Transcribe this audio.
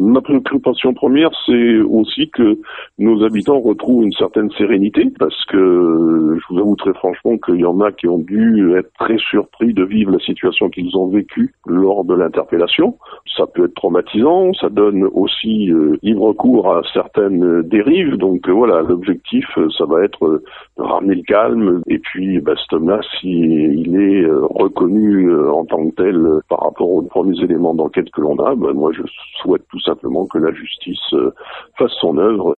Ma préoccupation première, c'est aussi que nos habitants retrouvent une certaine sérénité, parce que je vous avoue très franchement qu'il y en a qui ont dû être très surpris de vivre la situation qu'ils ont vécue lors de l'interpellation. Ça peut être traumatisant, ça donne aussi libre cours à certaines dérives, donc voilà, l'objectif, ça va être de ramener le calme, et puis cet homme-là, s'il est reconnu en tant que tel par rapport aux premiers éléments d'enquête que l'on a, moi je souhaite tout simplement que la justice fasse son œuvre.